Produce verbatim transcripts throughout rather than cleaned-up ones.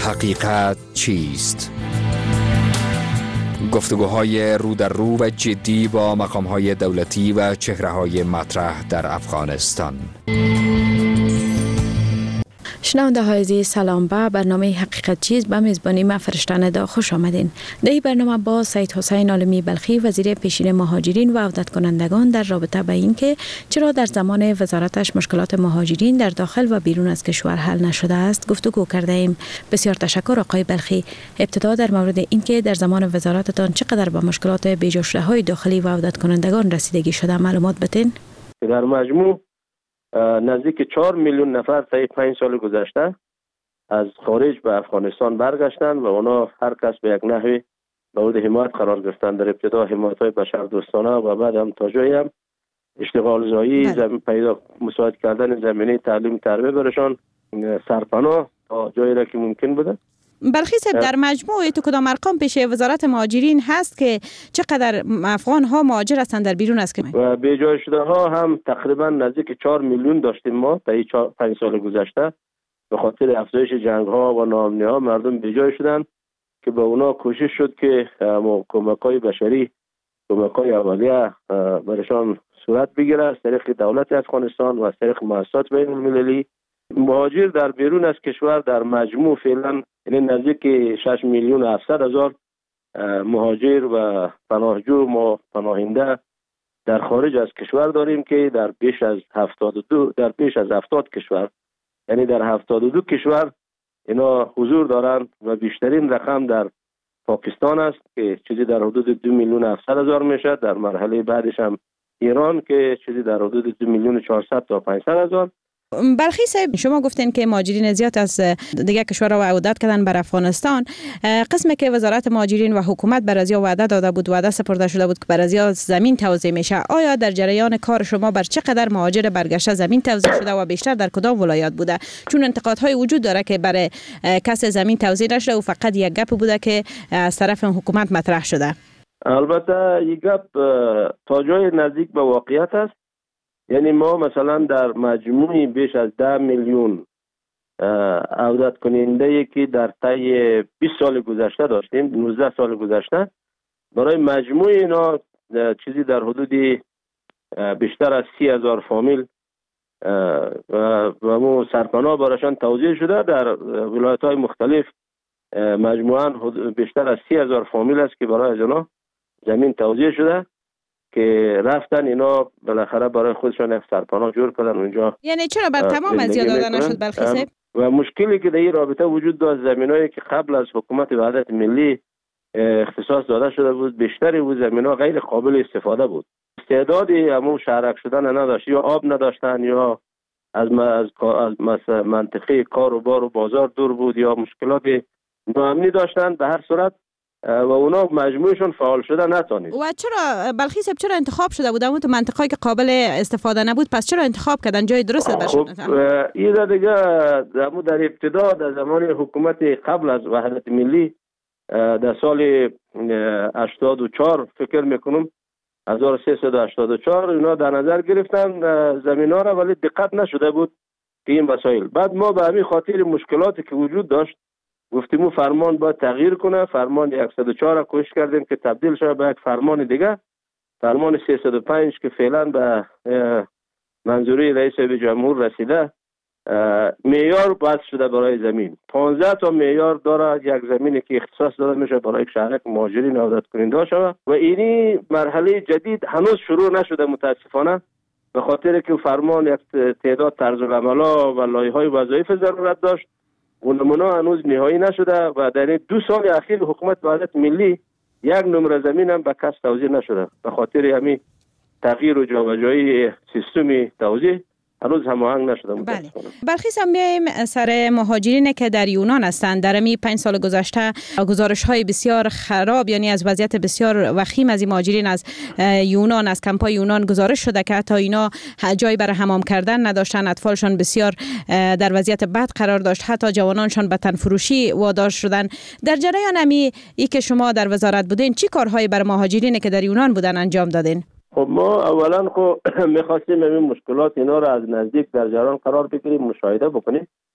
حقیقت چیست؟ گفتگوهای رو در رو و جدی با مقام‌های دولتی و چهره‌های مطرح در افغانستان. شنونده های عزیز سلام، به برنامه حقیقت چیز به میزبانی من فرشته ندا خوش آمدین. در این برنامه با سید حسین عالمی بلخی وزیر پیشین مهاجرین و عودت کنندگان در رابطه به این که چرا در زمان وزارتش مشکلات مهاجرین در داخل و بیرون از کشور حل نشده است گفتگو کرده ایم. بسیار تشکر آقای بلخی. ابتدا در مورد این که در زمان وزارتتان چقدر به مشکلات بیجا شده های داخلی و عودت کنندگان رسیدگی شده معلومات بدین. در مجموع نزدیک چهار میلیون نفر طی پنج سال گذشته از خارج به افغانستان برگشتند و اونا هر کس به یک نحوی مورد حمایت قرار گرفتند. در ابتدا حمایت‌های بشردوستانه و بعد هم تا جایی هم اشتغال زایی، زمین پیدا مساعد کردن زمینه تعلیم تربیت برشان، سرپناه تا جایی را که ممکن بوده. بلخی صاحب، در مجموع تو کدام ارقام پیش وزارت مهاجرین هست که چقدر افغان ها مهاجر هستند در بیرون از کشور؟ و بیجای شده ها هم تقریبا نزدیک چهار میلیون داشتیم ما تا این پنج سال گذشته. به خاطر افزایش جنگ ها و ناامنی ها مردم بیجای شدن که به اونا کوشش شد که کمک های بشری، کمک های اولیه برشان صورت بگیره از طریق دولت افغانستان و از طریق مؤسسات بین المللی. مهاجر در بیرون از کشور در مجموع فعلا یعنی نزدیک شش میلیون و هفتصد هزار مهاجر و پناهجو ما پناهنده در خارج از کشور داریم که در بیش از هفتاد و دو در بیش از هفتاد کشور یعنی در هفتاد و دو کشور اینا حضور دارند و بیشترین رقم در پاکستان است که چیزی در حدود دو میلیون و هفتصد هزار میشه. در مرحله بعدش هم ایران که چیزی در حدود دو میلیون و چهارصد تا پانصد هزار. بلخی صاحب، شما گفتین که مهاجرین زیاد از دیگه کشورها عودت کردن بر افغانستان. قسمی که وزارت مهاجرین و حکومت بر ازیا وعده داده بود، وعده سپرده شده بود که بر ازیا زمین توزیع میشه. آیا در جریان کار شما بر چقدر مهاجر برگشته زمین توزیع شده و بیشتر در کدام ولایات بوده؟ چون انتقادهای وجود داره که برای کس زمین توزیع نشده و فقط یک گپ بوده که از طرف حکومت مطرح شده. البته یک گپ تا جای نزدیک به واقعیت است. یعنی ما مثلا در مجموعی بیش از ده میلیون عودت کننده که در طی بیست سال گذشته داشتیم، نوزده سال گذشته، برای مجموع اینا چیزی در حدود بیشتر از سی هزار فامیل و مو سرپناه براشان توزیع شده. در ولایت های مختلف مجموعاً بیشتر از سی هزار فامیل است که برای از اینا زمین توزیع شده که رفتن اینا بالاخره برای خودشان یک سرپناه جور کردن اونجا. یعنی چرا بر تمام از یاد داده نشد بلخی صاحب؟ و مشکلی که در این رابطه وجود داشت، زمینایی که قبل از حکومت وحدت ملی اختصاص داده شده بود، بیشتری او زمینا غیر قابل استفاده بود. استعدادی همون شهرک شدن نداشت، یا آب نداشتن، یا از از منطقه کار و بار و بازار دور بود، یا مشکلات ناامنی داشتن. به هر صورت و اونا مجموعشون فعال شده نتونید. و چرا بلخی صاحب چرا انتخاب شده بود اون تو منطقه‌ای که قابل استفاده نبود؟ پس چرا انتخاب کردن جای درست باشه؟ خب این دیگه در ابتدا در زمان حکومت قبل از وحدت ملی در سال هشتاد و چهار فکر میکنم هزار و سیصد و هشتاد و چهار اینا در نظر گرفتن زمینا را، ولی دقت نشده بود که این مسائل. بعد ما به همین خاطر مشکلاتی که وجود داشت گفتیم فرمان باید تغییر کنه. فرمان صد و چهار را کوشش کردیم که تبدیل شده به یک فرمان دیگه، فرمان سیصد و پنج که فعلا به منظوری رئیس جمهور رسیده. معیار بحث شده برای زمین، پانزده تا معیار داره یک زمینی که اختصاص داده میشه برای شهرک مهاجرین عودت کننده شود و اینی مرحله جدید هنوز شروع نشده متاسفانه، به خاطر که فرمان یک تعداد طرز العملا و لایحه‌های وظایف ضرورت داشت. اون نمونه هنوز نهایی نشده و در این دو سال اخیر حکومت وحدت ملی یک نمره زمین هم به کس توزیع نشده. به خاطر همین تغییر و جابجایی سیستم توزیع هنوز هماهنگ نشده. بله. بلخی صاحب، میایم سر مهاجرین که در یونان هستند. در می پنج سال گذشته گزارش های بسیار خراب، یعنی از وضعیت بسیار وخیم از این مهاجرین از یونان، از کمپای یونان گزارش شده که حتی اینا جایی برای حمام کردن نداشتن، اطفالشان بسیار در وضعیت بد قرار داشت، حتی جوانانشان به تن فروشی وادار شدن. در جریان امی ای که شما در وزارت بودین، چی کارهایی برای مهاجرین که در یونان بودن انجام دادین؟ خب ما اولا خب میخواستیم این مشکلات اینا رو از نزدیک در جریان قرار بگیریم، مشاهده بکنیم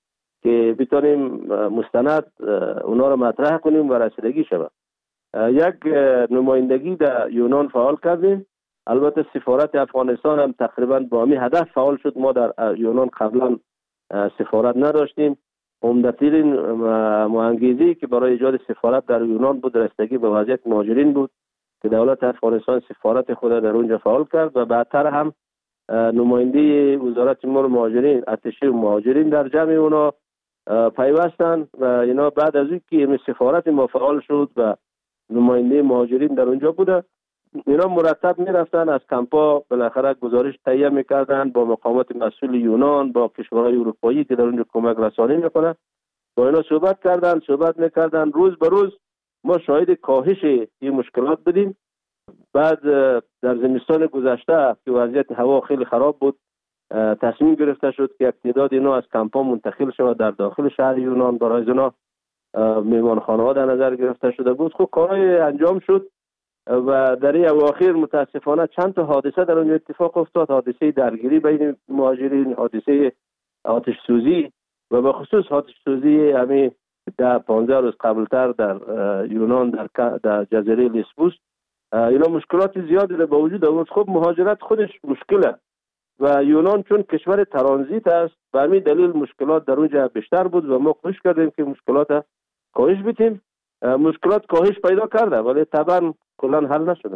که بتونیم مستند اونا رو مطرح کنیم و رسیدگی شود. یک نمایندگی در یونان فعال کردیم. البته سفارت افغانستان هم تقریبا با همین هدف فعال شد. ما در یونان قبلا سفارت نداشتیم. عمده‌ترین مهنگیزی که برای ایجاد سفارت در یونان بود رسیدگی به وضعیت مهاجرین بود که دولت افغانستان سفارت خود در اونجا فعال کرد و بعدتر هم نماینده وزارت امور مهاجرین اتشه مهاجرین در جمع اونا پیوستن و اینا بعد از اینکه سفارت ما فعال شد و نماینده مهاجرین در اونجا بوده، اینا مرتب میرفتن از کمپا بالاخره گزارش تهیه میکردن با مقامات مسئول یونان، با کشورهای اروپایی که در اونجا کمک رسانی میکنه، با اینا صحبت کردن صحبت میکردن. روز به روز ما شاهد کاهش این مشکلات بودیم. بعد در زمستان گذشته که وضعیت هوا خیلی خراب بود، تصمیم گرفته شد که یک تعداد اینا از کمپا منتقل شود در داخل شهر یونان. برای اینا میهمانخانه ها در نظر گرفته شده بود. خب کارهای انجام شد و در این اواخر متاسفانه چند تا حادثه در اونجا اتفاق افتاد. حادثه درگیری بین مهاجرین، حادثه آتش سوزی و به خصوص آتش سوزی همین در پانزده روز قبلتر در یونان در در جزیره لیسبوس. اینا مشکلات زیادی به وجود آورد. خب مهاجرت خودش مشکله و یونان چون کشور ترانزیت است به همین دلیل مشکلات در اونجا بیشتر بود و ما کوشش کردیم که مشکلات کاهش بدیم. مشکلات کاهش پیدا کرده ولی طبعا کلا حل نشده.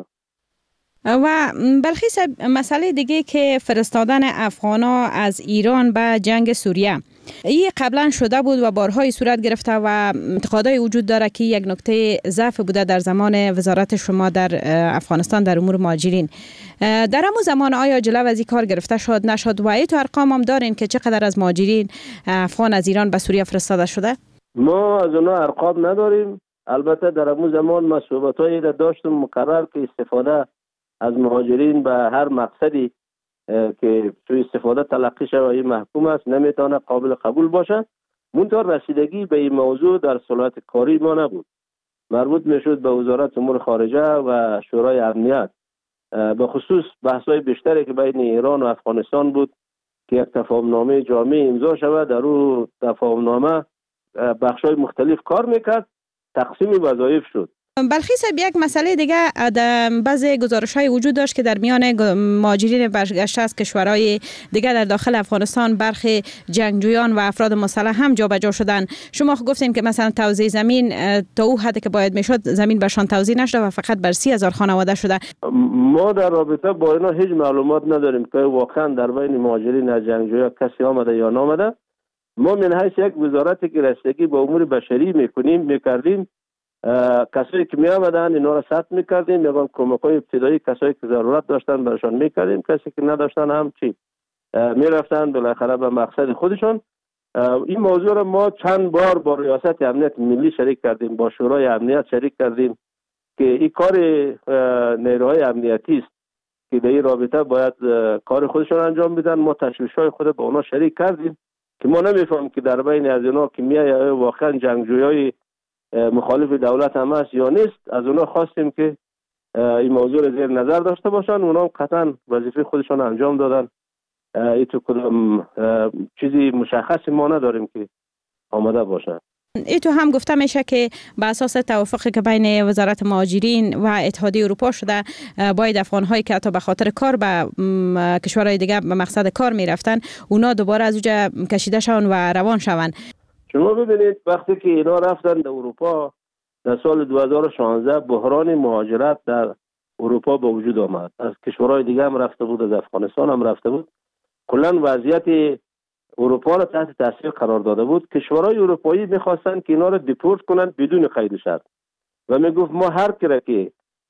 و بلخی صاحب مسئله دیگه که فرستادن افغانا از ایران به جنگ سوریه، این قبلا شده بود و بارهای صورت گرفته و انتقادای وجود داره که یک نکته ضعف بوده در زمان وزارت شما در افغانستان در امور مهاجرین. در همون زمان آیا جلو از این کار گرفته شد نشد و ای تو ارقام هم دارین که چقدر از مهاجرین افغان از ایران به سوریه فرستاده شده؟ ما از اونها ارقام نداریم. البته در همون زمان ما صحبتایی داشتم مقرر که استفاده از مهاجرین به هر مقصدی که سوء استفاده تلقی شود این محکوم است، نمیتونه قابل قبول باشد. منتها رسیدگی به این موضوع در صلاحیت کاری ما نبود. مربوط میشد به وزارت امور خارجه و شورای امنیت. به خصوص بحث‌های بیشتری که بین ایران و افغانستان بود که یک تفاهمنامه جامع امضا شود. در اون تفاهمنامه بخش‌های مختلف کار میکرد، تقسیم وظایف شد. بلخی صاحب یک مسئله دیگه بعضی گزارش‌های وجود داشت که در میان مهاجرین برگشته از کشورهای دیگه در داخل افغانستان برخی جنگجویان و افراد مسلح هم جابجا شدن. شما گفتین که مثلا توزیع زمین تا او حدی که باید میشد زمین برشان توزیع نشده و فقط بر سی هزار خانواده شده. ما در رابطه با اینا هیچ معلومات نداریم که واقعا در بین مهاجرین از جنگجویا کسی آمده یا نامده. ما من حیث یک وزارتی که رسیدگی به امور بشری میکنیم میکردیم، کسایی که می آمدن اینا را ثبت میکردیم، یگان کمک‌های ابتدایی کسایی که ضرورت داشتن برشان میکردیم، کسی که نداشتن هم چی میرفتن بالاخره به مقصد خودشون. این موضوع را ما چند بار با ریاست امنیت ملی شریک کردیم، با شورای امنیت شریک کردیم که این کار نیروهای امنیتی است که در این رابطه باید کار خودشون انجام بدن. ما تشویش‌های خود با اونا شریک کردیم که ما نمیفهمیم که در بین از اینا که میای واقعا جنگجویای مخالف دولت هم است یا نیست. از اونا خواستیم که این موضوع رو زیر نظر داشته باشن. اونا هم قطعا وظیفه خودشان انجام دادن. این تو کدام چیزی مشخصی ما نداریم که آماده باشن. ای تو هم گفته میشه که به اساس توافقی که بین وزارت مهاجرین و اتحادیه اروپا شده باید افغان‌هایی که حتی به خاطر کار به کشورهای دیگه به مقصد کار میرفتن اونا دوباره از اونجا کشیده شون و روان شون. شما ببینید وقتی که اینا رفتن در اروپا در سال دو هزار و شانزده بحران مهاجرت در اروپا به وجود آمد. از کشورهای دیگه هم رفته بود، از افغانستان هم رفته بود. کلا وضعیت اروپا را تحت تاثیر قرار داده بود. کشورهای اروپایی میخواستن که اینا را دیپورت کنن بدون قید شرط و میگفت ما هر کی که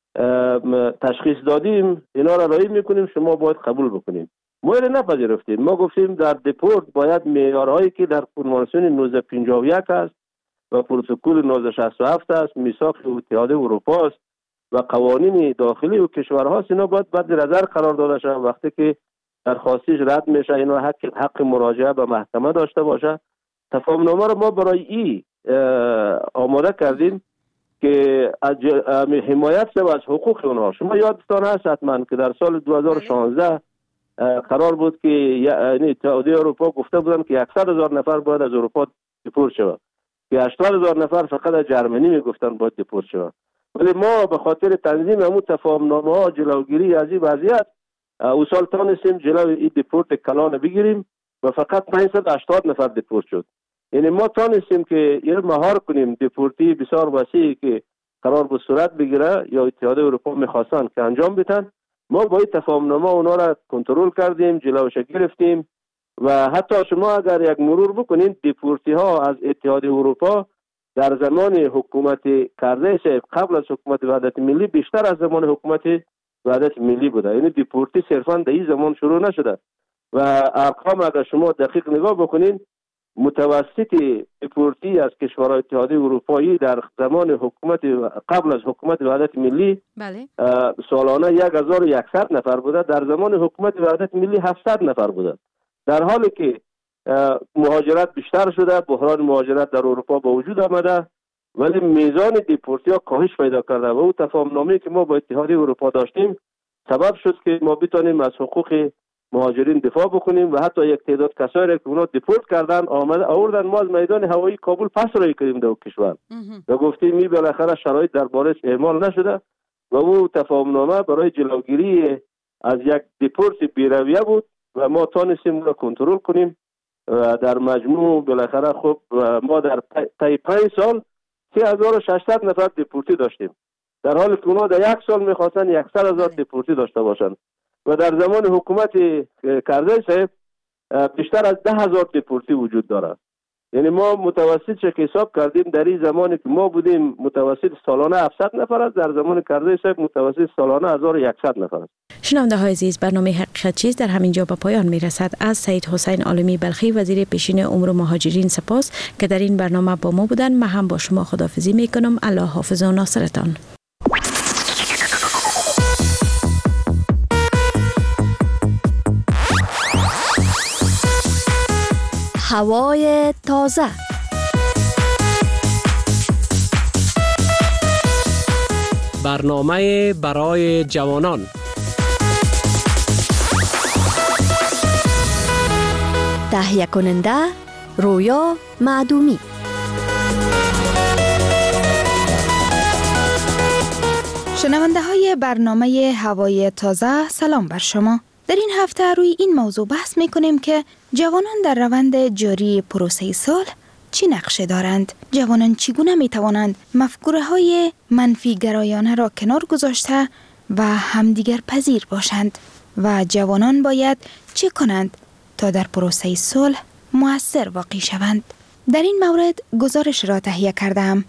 تشخیص دادیم اینا را رعایت میکنیم، شما باید قبول بکنیم. ما را نپذیرفتیم. ما گفتیم در دیپورت باید معیارهایی که در کنوانسیون نوزده پنجاه و یک است و پروتکل نوزده شصت و هفت است، میثاق اتحادیه اروپا است و قوانین داخلی و کشورهاست، اینا باید بعد نظر قرار داده شود. وقتی که درخواستش رد میشه اینا حق حق مراجعه به محکمه داشته باشه. تفاهمنامه رو ما برای ای آماده کردیم که از حمایت شود از حقوق اونها. شما یادتان هست حتما که در سال دو هزار و شانزده قرار بود که یعنی اتحادیه اروپا گفته بودن که صد هزار نفر باید از اروپا دیپورت شود، که هشتاد هزار نفر فقط از جرمنی میگفتن باید دیپورت شود. ولی ما به خاطر تنظیم همون تفاهمنامه ها، جلوگیری از این وضعیت، او سال تانستیم جلوی این دیپورت کلان بگیریم و فقط پانصد و هشتاد نفر دیپورت شد. یعنی ما تانستیم که این مهار کنیم دیپورتی بسیار وسیعی که قرار بود صورت بگیره یا اتحادیه اروپا میخواستن که انجام بدن. ما با این تفاهمنامه اونا را کنترل کردیم، جلوش گرفتیم و حتی شما اگر یک مرور بکنید دیپورتی ها از اتحادیه اروپا در زمان حکومت کرزی صاحب قبل از حکومت وحدت ملی بیشتر از زمان حکومت وحدت ملی بوده. یعنی دیپورتی صرفا در این زمان شروع نشده و ارقام اگر شما دقیق نگاه بکنید متوسط دیپورتی از کشورهای اتحادیه اروپایی در زمان حکومت قبل از حکومت وحدت ملی بله. سالانه یک هزار و صد نفر بوده، در زمان حکومت وحدت ملی هفتصد نفر بوده. در حالی که مهاجرت بیشتر شده، بحران مهاجرت در اروپا به وجود آمده، ولی میزان دیپورتی ها کاهش پیدا کرده و او تفاهمنامه‌ای که ما با اتحادیه اروپا داشتیم سبب شد که ما بتونیم از حقوق مهاجرین دفاع بکنیم و حتی یک تعداد کسایی که اونا دیپورت کردن آمده آوردن ما از میدان هوایی کابل پس روی کردیم در کشور و گفتیم می بالاخره شرایط دربارش اعمال نشده و او تفاهمنامه برای جلوگیری از یک دیپورت بی‌رویه بود و ما تانستیم را کنترل کنیم و در مجموع بالاخره خب ما در طی پنج سال سه هزار و ششصد نفر دیپورتی داشتیم، در حالی که اونا در یک سال میخواستن صد هزار دیپورتی داشته باشن و در زمان حکومت کرزی صاحب بیشتر از ده هزار دیپورتی وجود داره. یعنی ما متوسط چه حساب کردیم در این زمانی که ما بودیم متوسط سالانه هفتصد نفر است، در زمان کرزی صاحب متوسط سالانه هزار و صد نفر است. شنونده های عزیز، برنامه حقیقت چیز در همین جا به پایان می رسد. از سید حسین عالمی بلخی وزیر پیشین امور مهاجرین سپاس که در این برنامه با ما بودن. من هم با شما خداحافظی می کنم. الله حافظ و ناصرتان. هوای تازه. برنامه برای جوانان. تهیه کننده رویا معدومی. شنونده های برنامه هوای تازه، سلام بر شما. در این هفته روی این موضوع بحث می کنیم که جوانان در روند جاری پروسه صلح چی نقشه دارند؟ جوانان چگونه می توانند مفکوره های منفی گرایانه را کنار گذاشته و همدیگر پذیر باشند؟ و جوانان باید چه کنند تا در پروسه صلح مؤثر واقع شوند؟ در این مورد گزارش را تهیه کردم.